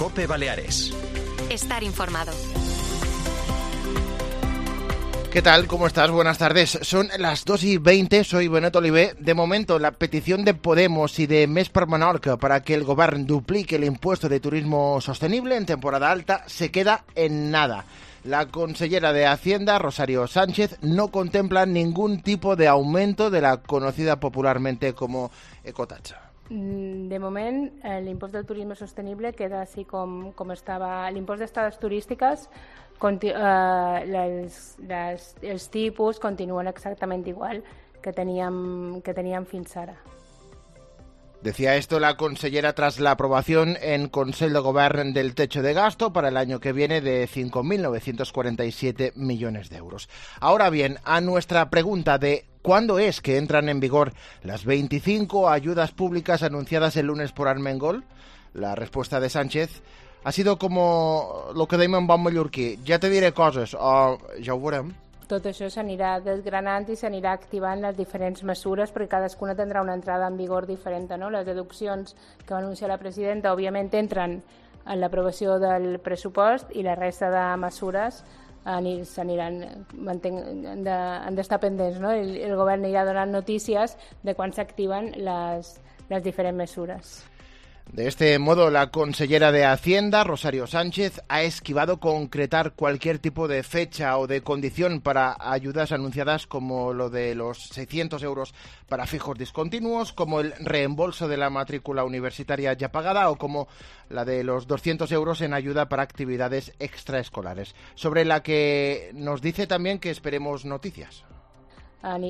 COPE Baleares. Estar informado. ¿Qué tal? ¿Cómo estás? Buenas tardes. Son las 2:20, soy Benet Oliver. De momento, la petición de Podemos y de Més per Menorca para que el gobierno duplique el impuesto de turismo sostenible en temporada alta se queda en nada. La consellera de Hacienda, Rosario Sánchez, no contempla ningún tipo de aumento de la conocida popularmente como ecotaxa. De moment, l'impost del turisme sostenible queda així com estava. L'impost d'estades turístiques, els tipus continuen exactament igual que teníem fins ara. Decía esto la consellera tras la aprobación en Consell de Govern del techo de gasto para el año que viene de 5.947 millones de euros. Ahora bien, a nuestra pregunta de ¿cuándo es que entran en vigor las 25 ayudas públicas anunciadas el lunes por Armengol? La respuesta de Sánchez ha sido como lo que dèiem en bon mallorquí. Ja te diré coses, o ja ho veurem. Tot això s'anirà desgranant i s'anirà activant les diferents mesures perquè cadascuna tindrà una entrada en vigor diferent, no? Les deduccions que va anunciar la presidenta, òbviament, entren en l'aprovació del pressupost i la resta de mesures s'aniran, han d'estar pendents, no? El govern anirà donant notícies de quan s'activen les diferents mesures. De este modo, la consellera de Hacienda, Rosario Sánchez, ha esquivado concretar cualquier tipo de fecha o de condición para ayudas anunciadas como lo de los 600 euros para fijos discontinuos, como el reembolso de la matrícula universitaria ya pagada o como la de los 200 euros en ayuda para actividades extraescolares, sobre la que nos dice también que esperemos noticias. Han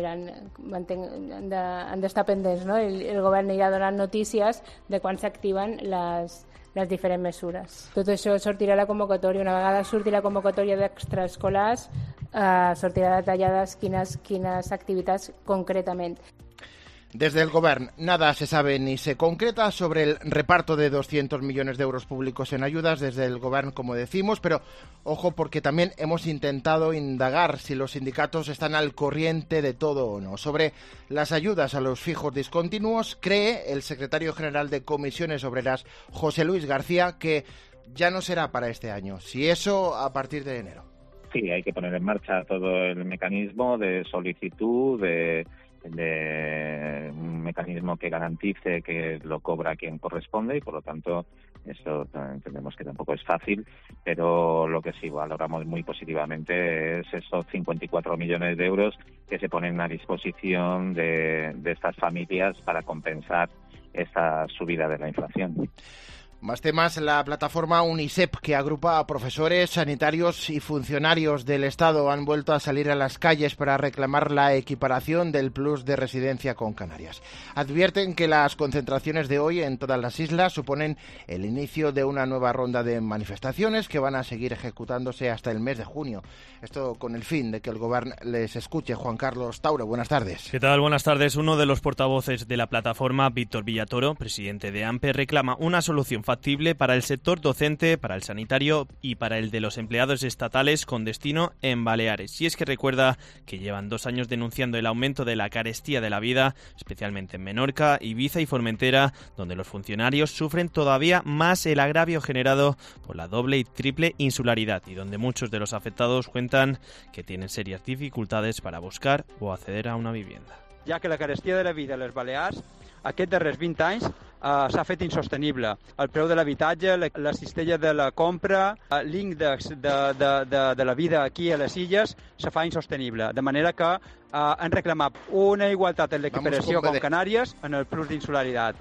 d'estar pendents, no? El govern anirà donant notícies de quan s'activen les diferents mesures. Tot això sortirà a la convocatòria. Una vegada surti la convocatòria d'extraescolars, sortirà detallades quines activitats concretament. Desde el Gobierno nada se sabe ni se concreta sobre el reparto de 200 millones de euros públicos en ayudas desde el Gobierno, como decimos, pero ojo porque también hemos intentado indagar si los sindicatos están al corriente de todo o no. Sobre las ayudas a los fijos discontinuos, cree el secretario general de Comisiones Obreras, José Luis García, que ya no será para este año, si eso a partir de enero. Sí, hay que poner en marcha todo el mecanismo de solicitud, de un mecanismo que garantice que lo cobra quien corresponde y por lo tanto eso entendemos que tampoco es fácil, pero lo que sí valoramos muy positivamente es esos 54 millones de euros que se ponen a disposición de estas familias para compensar esta subida de la inflación. Más temas, la plataforma UNICEF, que agrupa a profesores, sanitarios y funcionarios del Estado, han vuelto a salir a las calles para reclamar la equiparación del plus de residencia con Canarias. Advierten que las concentraciones de hoy en todas las islas suponen el inicio de una nueva ronda de manifestaciones que van a seguir ejecutándose hasta el mes de junio. Esto con el fin de que el Gobierno les escuche. Juan Carlos Tauro, buenas tardes. ¿Qué tal? Buenas tardes. Uno de los portavoces de la plataforma, Víctor Villatoro, presidente de AMPE, reclama una solución factible para el sector docente, para el sanitario y para el de los empleados estatales con destino en Baleares. Y es que recuerda que llevan 2 años denunciando el aumento de la carestía de la vida, especialmente en Menorca, Ibiza y Formentera, donde los funcionarios sufren todavía más el agravio generado por la doble y triple insularidad y donde muchos de los afectados cuentan que tienen serias dificultades para buscar o acceder a una vivienda. Ja que la carestia de la vida a les Balears aquests darrers 20 anys s'ha fet insostenible. El preu de l'habitatge, la cistella de la compra, l'índex de la vida aquí a les illes se fa insostenible. De manera que han reclamat una igualtat en l'equiparació con Canàries en el plus d'insularitat.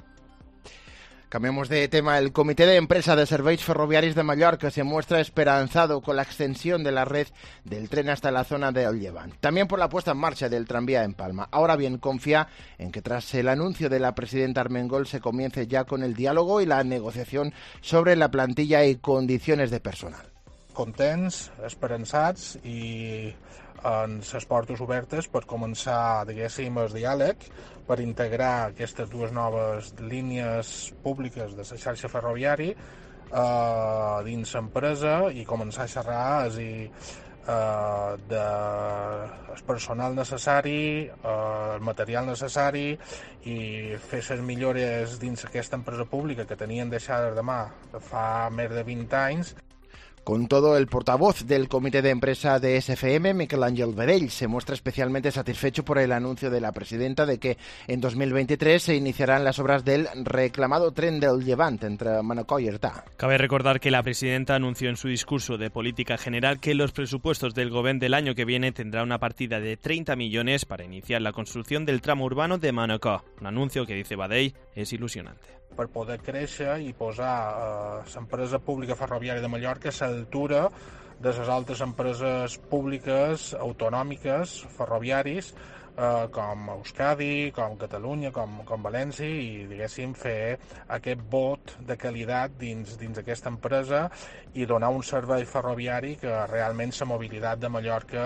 Cambiamos de tema. El Comité de Empresa de Serveis Ferroviaris de Mallorca se muestra esperanzado con la extensión de la red del tren hasta la zona de Llevant. También por la puesta en marcha del tranvía en Palma. Ahora bien, confía en que tras el anuncio de la presidenta Armengol se comience ya con el diálogo y la negociación sobre la plantilla y condiciones de personal. Contents, esperançats i en les portes obertes per començar, diguéssim, el diàleg per integrar aquestes 2 noves línies públiques de la xarxa ferroviària dins l'empresa i començar a xerrar del personal necessari, el material necessari i fer les millores dins aquesta empresa pública que tenien deixades de mà fa més de 20 anys. Con todo, el portavoz del comité de empresa de SFM, Miquel Àngel Vedell, se muestra especialmente satisfecho por el anuncio de la presidenta de que en 2023 se iniciarán las obras del reclamado tren del Llevant entre Manacor y Artà. Cabe recordar que la presidenta anunció en su discurso de política general que los presupuestos del Gobierno del año que viene tendrá una partida de 30 millones para iniciar la construcción del tramo urbano de Manacor, un anuncio que, dice Vedell, es ilusionante. Per poder créixer i posar l'empresa pública ferroviària de Mallorca a l'altura de les altres empreses públiques autonòmiques ferroviaris com Euskadi, com Catalunya, com València i, diguéssim, fer aquest vot de qualitat dins aquesta empresa i donar un servei ferroviari que realment la mobilitat de Mallorca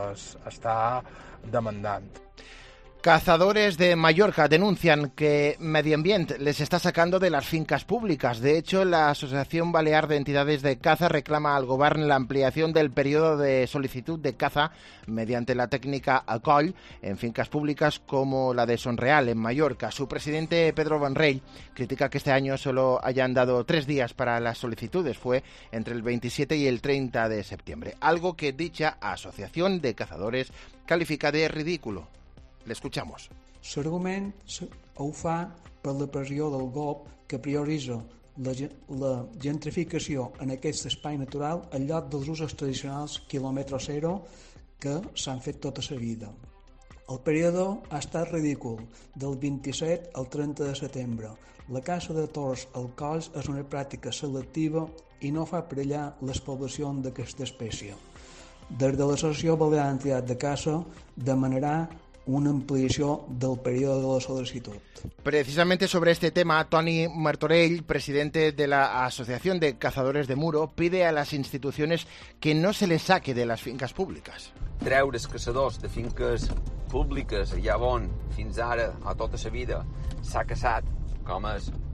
està demandant. Cazadores de Mallorca denuncian que Medio Ambiente les está sacando de las fincas públicas. De hecho, la Asociación Balear de Entidades de Caza reclama al Gobierno la ampliación del periodo de solicitud de caza mediante la técnica Acoll en fincas públicas como la de Sonreal, en Mallorca. Su presidente, Pedro Bonrell, critica que este año solo hayan dado 3 días para las solicitudes. Fue entre el 27 y el 30 de septiembre. Algo que dicha Asociación de Cazadores califica de ridículo. Le escuchamos. L'argument ho fa per la pressió del GOP que prioritza la gentrificació en aquest espai natural en lloc dels usos tradicionals quilòmetre zero que s'han fet tota la vida. El període ha estat ridícul, del 27 al 30 de setembre. La caça de tors al coll és una pràctica selectiva i no fa perillar les poblacions d'aquesta espècie. Des de l'Associació Balear d'Entitats de Caça demanarà una ampliación del periodo de la solicitud. Precisamente sobre este tema, Toni Martorell, presidente de la Asociación de Cazadores de Muro, pide a las instituciones que no se les saque de las fincas públicas. Treure els caçadors de finques públiques allà on fins ara a tota la vida s'ha caçat com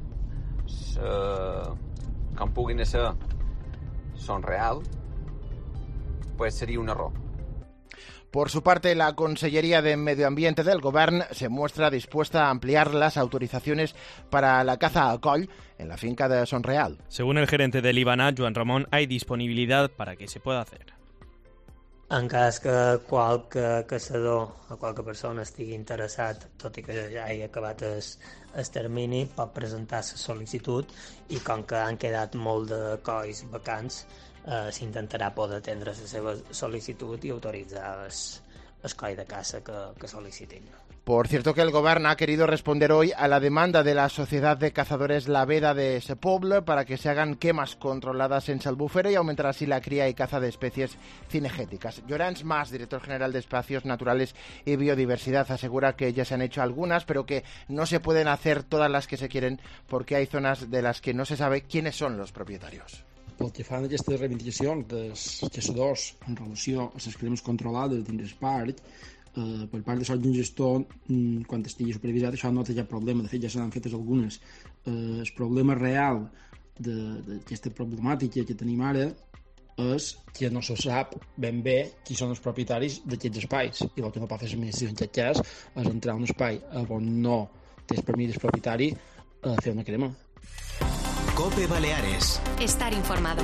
puguin ser Sonreal, pues seria un error. Por su parte, la Consellería de Medio Ambiente del Gobierno se muestra dispuesta a ampliar las autorizaciones para la caza a coll en la finca de Sonreal. Según el gerente del IBANA, Joan Ramón, hay disponibilidad para que se pueda hacer. En cas que qualque caçador o qualque persona estigui interessat, tot i que ja hagi acabat el termini, pot presentar la sol·licitud i com que han quedat molt de colls vacants, s'intentarà poder atendre la seva sol·licitud i autoritzar el coll de caça que sol·licitin. Por cierto que el Gobierno ha querido responder hoy a la demanda de la Sociedad de Cazadores La Veda de Sepoble para que se hagan quemas controladas en Albufera y aumentar así la cría y caza de especies cinegéticas. Llorens Mas, director general de Espacios Naturales y Biodiversidad, asegura que ya se han hecho algunas, pero que no se pueden hacer todas las que se quieren porque hay zonas de las que no se sabe quiénes son los propietarios. Pel que fa a aquestes reivindicacions dels caçadors en relació a les cremes controlades dins el parc, per part de sols gestor, quan estigui supervisat, això no té cap problema. De fet, ja se n'han fetes algunes. El problema real d'aquesta problemàtica que tenim ara és que no se sap ben bé qui són els propietaris d'aquests espais. I el que no pot fer l'administració en aquest cas és entrar a un espai on no té el permís del propietari a fer una crema. COPE Baleares. Estar informado.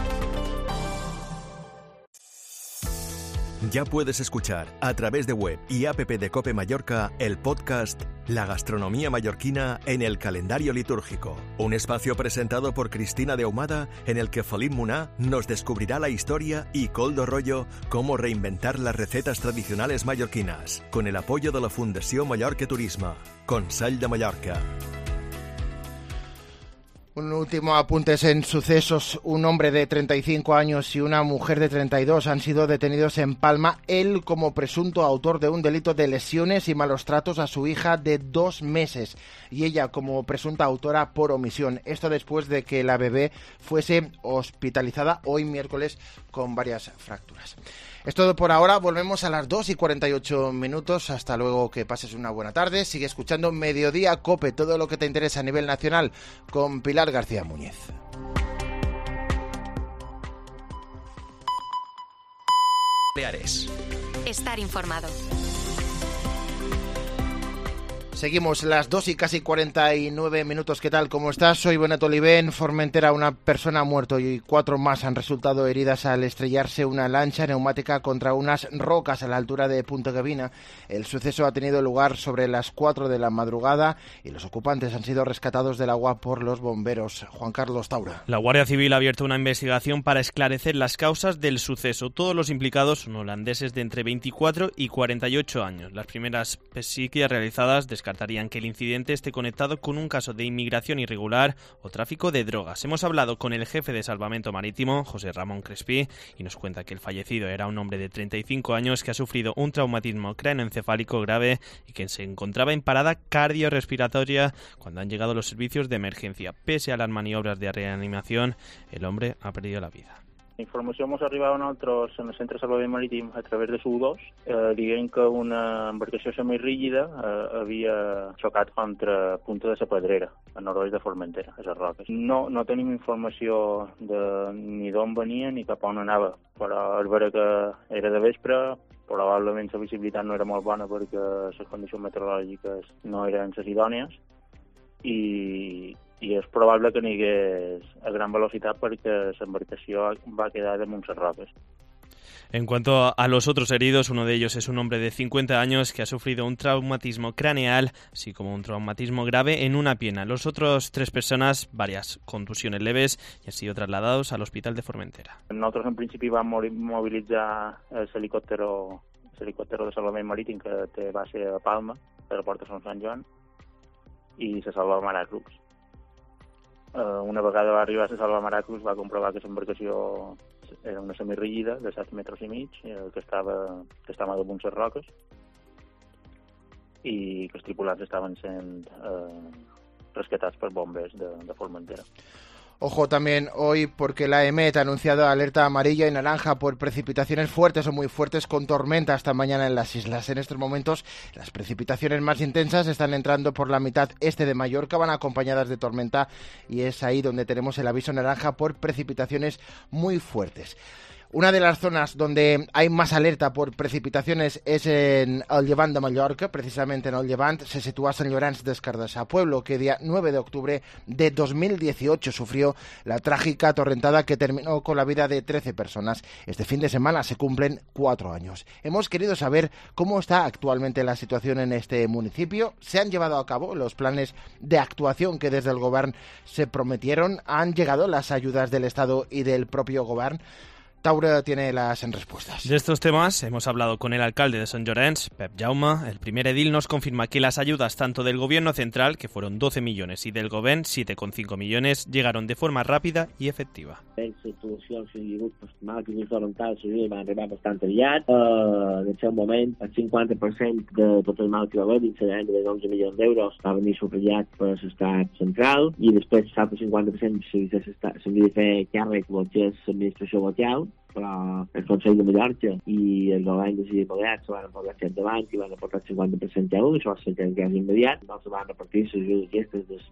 Ya puedes escuchar a través de web y app de COPE Mallorca el podcast La gastronomía mallorquina en el calendario litúrgico. Un espacio presentado por Cristina de Ahumada en el que Felip Muná nos descubrirá la historia y Coldo Rollo cómo reinventar las recetas tradicionales mallorquinas, con el apoyo de la Fundació Mallorca Turisme, Consell de Mallorca. Un último apunte en sucesos. Un hombre de 35 años y una mujer de 32 han sido detenidos en Palma, él como presunto autor de un delito de lesiones y malos tratos a su hija de 2 meses y ella como presunta autora por omisión. Esto después de que la bebé fuese hospitalizada hoy miércoles con varias fracturas. Es todo por ahora, volvemos a las 2:48. Hasta luego, que pases una buena tarde. Sigue escuchando Mediodía COPE, todo lo que te interesa a nivel nacional, con Pilar García Muñiz. Baleares. Estar informado. Seguimos las 2 y casi 49 minutos. ¿Qué tal? ¿Cómo estás? Soy Benet Olivé. En Formentera una persona ha muerto y 4 más han resultado heridas al estrellarse una lancha neumática contra unas rocas a la altura de Punta Gavina. El suceso ha tenido lugar sobre las 4 de la madrugada y los ocupantes han sido rescatados del agua por los bomberos. Juan Carlos Taura. La Guardia Civil ha abierto una investigación para esclarecer las causas del suceso. Todos los implicados son holandeses de entre 24 y 48 años. Las primeras pesquisas realizadas descartarían que el incidente esté conectado con un caso de inmigración irregular o tráfico de drogas. Hemos hablado con el jefe de Salvamento Marítimo, José Ramón Crespí, y nos cuenta que el fallecido era un hombre de 35 años que ha sufrido un traumatismo cráneoencefálico grave y que se encontraba en parada cardiorrespiratoria cuando han llegado los servicios de emergencia. Pese a las maniobras de reanimación, el hombre ha perdido la vida. La informació ens arribava a nosaltres en el Centre de Salvament Marítim a través de SU2, dient que una embarcació semirígida havia xocat contra Punta de la Pedrera, a nord-oest de Formentera, a les roques. No tenim informació ni d'on venia ni cap on anava, però és vera que era de vespre, probablement la visibilitat no era molt bona perquè les condicions meteorològiques no eren les idònies i és probable que n'hi a gran velocidad porque la embarcación va a quedar damunt les roques. En cuanto a los otros heridos, uno de ellos es un hombre de 50 años que ha sufrido un traumatismo craneal, así como un traumatismo grave en una pierna. Los otros 3 personas, varias contusiones leves, y han sido trasladados al hospital de Formentera. Nosotros en principi vam mobilitzar l'helicòptero de Salvament Marítim que té base a Palma, a l'aeroport de Sant Joan, i se salva Maracruz. Una vegada va arribar a salvar Maracruz va comprovar que l'embarcació era una semirígida de 7 metres i mig que estava damunt les roques i que els tripulants estaven sent rescatats per bombers de Formentera. Ojo también hoy porque la EMET ha anunciado alerta amarilla y naranja por precipitaciones fuertes o muy fuertes con tormenta hasta mañana en las islas. En estos momentos las precipitaciones más intensas están entrando por la mitad este de Mallorca, van acompañadas de tormenta y es ahí donde tenemos el aviso naranja por precipitaciones muy fuertes. Una de las zonas donde hay más alerta por precipitaciones es en el Llevant de Mallorca, precisamente en el Llevant se sitúa Sant Llorenç des Cardassar, pueblo que día 9 de octubre de 2018 sufrió la trágica torrentada que terminó con la vida de 13 personas. Este fin de semana se cumplen 4 años. Hemos querido saber cómo está actualmente la situación en este municipio. ¿Se han llevado a cabo los planes de actuación que desde el Govern se prometieron? ¿Han llegado las ayudas del Estado y del propio Govern? Taura tiene las respuestas. De estos temas hemos hablado con el alcalde de Sant Llorenç, Pep Jaume. El primer edil nos confirma que las ayudas tanto del gobierno central, que fueron 12 millones, y del govern, 7,5 millones, llegaron de forma rápida i efectiva. Les actuacions que hi ha hagut mal que torrentades van arribar bastant aviat. En el seu moment, el 50% de tot el mal que va haver, dins de 11 milions d'euros, va venir subratllat per l'estat central i després el 50% s'havia de fer càrrec del que és l'administració local, però el Consell de Mallorca i el govern de les Balears se van posar endavant i van aportar 50% a això va ser que és immediat. No se van repartir les ajudes aquestes de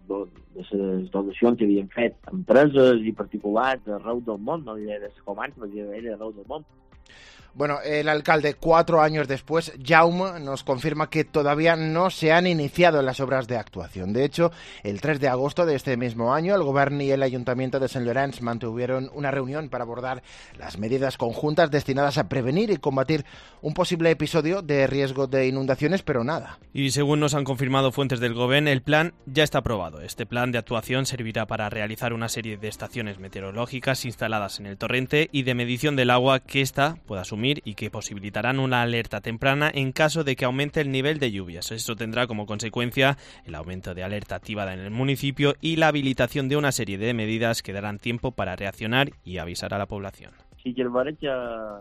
les donacions que havien fet empreses i particulars d'arreu del món, no diré de la comarca, però diré d'arreu del món. Bueno, el alcalde, 4 años después, Jaume, nos confirma que todavía no se han iniciado las obras de actuación. De hecho, el 3 de agosto de este mismo año, el Govern y el Ayuntamiento de Sant Llorenç mantuvieron una reunión para abordar las medidas conjuntas destinadas a prevenir y combatir un posible episodio de riesgo de inundaciones, pero nada. Y según nos han confirmado fuentes del Govern, el plan ya está aprobado. Este plan de actuación servirá para realizar una serie de estaciones meteorológicas instaladas en el torrente y de medición del agua que ésta pueda asumir y que posibilitarán una alerta temprana en caso de que aumente el nivel de lluvias. Eso tendrá como consecuencia el aumento de alerta activada en el municipio y la habilitación de una serie de medidas que darán tiempo para reaccionar y avisar a la población. Sí que el veig que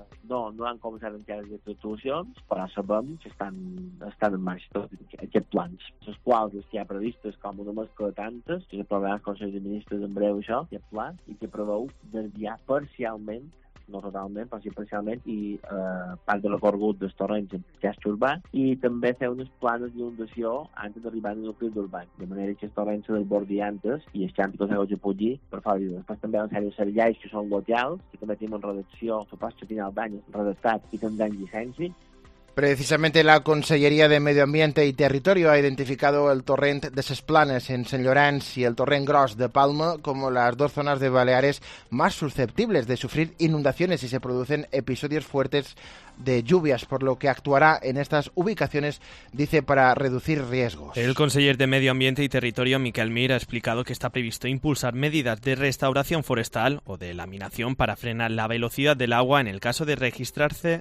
no han començat encara aquestes actuacions, però sabem que estan en marxa tots aquests plans, les quals hi ha previstes com una mescla de tantes, que s'aprovarà el Consell de Ministres en breu això, aquest pla, i que preveu desviar parcialment no totalment, però sí parcialment, i part de l'acorregut dels torrents en casc urbà, i també fer unes planes d'inundació antes d'arribar al nucli urbà, de manera que els torrents se desbordin antes i els xampis els aigües de Pugí per fora. Després també una sèrie de serveis que són locals, que també tenim en redacció, suposo que final d'any redactat i tindran llicència. Precisamente la Consellería de Medio Ambiente y Territorio ha identificado el torrent de Ses Planes en Sant Llorenç y el torrent Gros de Palma como las dos zonas de Baleares más susceptibles de sufrir inundaciones si se producen episodios fuertes de lluvias, por lo que actuará en estas ubicaciones, dice, para reducir riesgos. El conseller de Medio Ambiente y Territorio, Miquel Mir, ha explicado que está previsto impulsar medidas de restauración forestal o de laminación para frenar la velocidad del agua en el caso de registrarse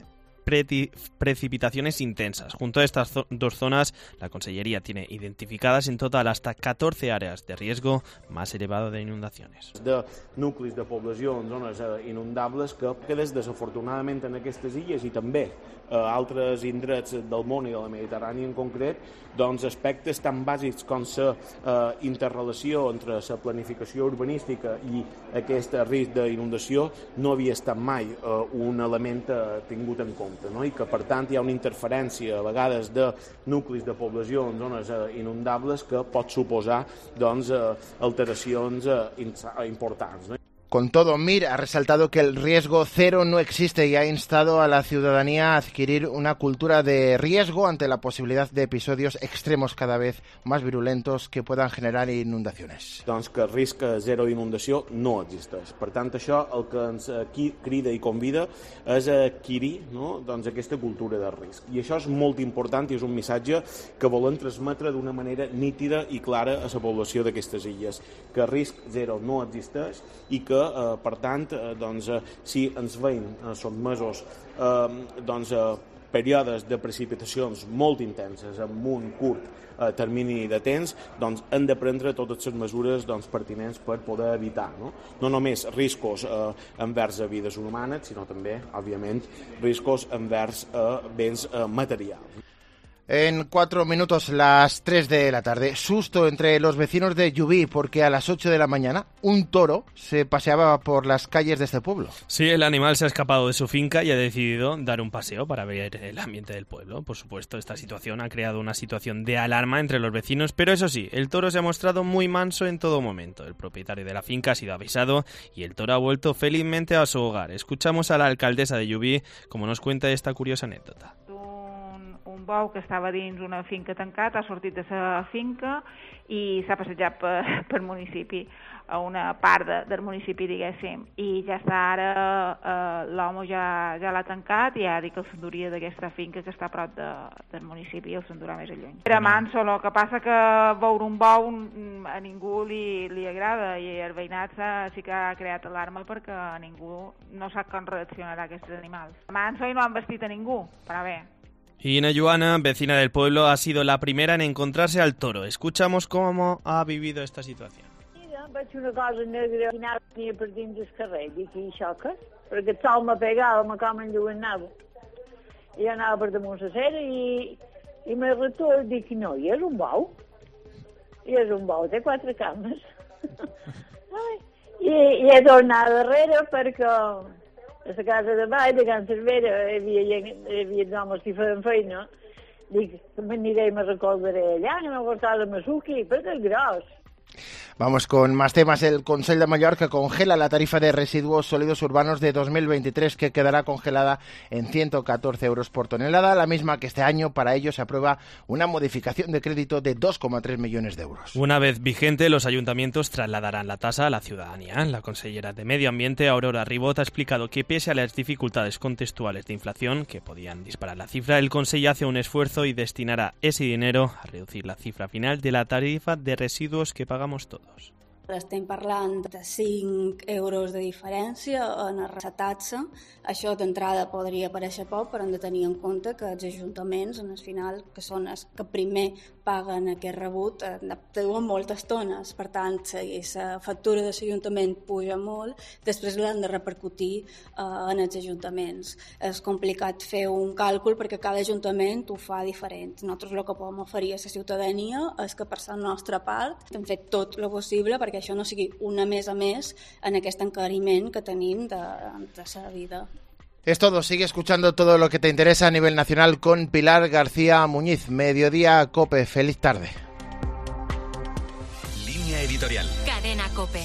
precipitaciones intensas. Junto a estas dos zonas, la Consellería tiene identificadas en total hasta 14 áreas de riesgo más elevado de inundaciones. De nuclis de població en zones inundables que desafortunadament en aquestes illes i també a altres indrets del món i de la Mediterrània en concret, doncs aspectes tan bàsics com la interrelació entre la planificació urbanística i aquest risc d'inundació no havia estat mai un element tingut en compte, no? I que per tant hi ha una interferència a vegades de nuclis de població en zones inundables que pot suposar doncs, alteracions importants, no? Con todo, Mir ha resaltado que el riesgo cero no existe y ha instado a la ciudadanía a adquirir una cultura de riesgo ante la posibilidad de episodios extremos cada vez más virulentos que puedan generar inundaciones. Doncs que risc zero d'inundació no existeix. Per tant, això el que ens crida i convida és a adquirir, no? Doncs aquesta cultura de risc. I això és molt important i és un missatge que volem transmetre d'una manera nítida i clara a la població d'aquestes illes, que risc zero no existeix i que per tant, doncs, si ens veiem sotmesos períodes de precipitacions molt intenses amb un curt termini de temps, doncs hem de prendre totes les mesures pertinents per poder evitar no només riscos envers a vides humanes, sinó també, òbviament, riscos envers béns materials. En 4 minutos, las 3 de la tarde. Susto entre los vecinos de Llubí porque a las 8 de la mañana un toro se paseaba por las calles de este pueblo. Sí, el animal se ha escapado de su finca y ha decidido dar un paseo para ver el ambiente del pueblo. Por supuesto, esta situación ha creado una situación de alarma entre los vecinos, pero eso sí, el toro se ha mostrado muy manso en todo momento. El propietario de la finca ha sido avisado y el toro ha vuelto felizmente a su hogar. Escuchamos a la alcaldesa de Llubí como nos cuenta esta curiosa anécdota. Un bou que estava dins una finca tancat ha sortit de la finca i s'ha passejat per municipi, a una part del municipi, diguéssim, i ja està ara, l'home ja l'ha tancat i ha dit que el s'enduria d'aquesta finca que està a prop del municipi i el s'endurà més a lluny. Era manso, el que passa que veure un bou a ningú li agrada i el veïnat sí que ha creat alarma perquè ningú no sap com reaccionarà aquests animals. Manso i no han vestit a ningú, però bé. Y Ina Joana, vecina del pueblo, ha sido la primera en encontrarse al toro. Escuchamos cómo ha vivido esta situación. Mira, vaig una cosa negra i anava per dins del carrer, dic, i això què? Perquè el sol me pegava, com enlluenava. I anava per damunt la cera i me retorno i dic, no, i és un bou. I és un bou, té 4 cames. I he tornat darrere perquè a la casa de baix, de Can Cervera, hi havia homes que feien feina. Dic, m'aniré i me recolzaré allà, que m'ha portat a Masuki, perquè és gros. Vamos con más temas. El Consell de Mallorca congela la tarifa de residuos sólidos urbanos de 2023, que quedará congelada en 114 euros por tonelada, la misma que este año. Para ello se aprueba una modificación de crédito de 2,3 millones de euros. Una vez vigente, los ayuntamientos trasladarán la tasa a la ciudadanía. La consellera de Medio Ambiente, Aurora Ribot, ha explicado que pese a las dificultades contextuales de inflación que podían disparar la cifra, el Consell hace un esfuerzo y destinará ese dinero a reducir la cifra final de la tarifa de residuos que pagamos todos. Estem parlant de 5 euros de diferència en la taxa. Això d'entrada podria parèixer poc, però hem de tenir en compte que els ajuntaments, en el final, que són els que primer paguen aquest rebut, duen moltes tones. Per tant, si la factura de l'Ajuntament puja molt, després l'han de repercutir en els ajuntaments. És complicat fer un càlcul perquè cada ajuntament ho fa diferent. Nosaltres el que podem oferir a la ciutadania és que per la nostra part hem fet tot el possible perquè perquè això no sigui una més a més en aquest encariment que tenim de la vida. Es todo, sigue escuchando todo lo que te interesa a nivel nacional con Pilar García Muñiz. Mediodía COPE, feliz tarde. Línea editorial. Cadena COPE.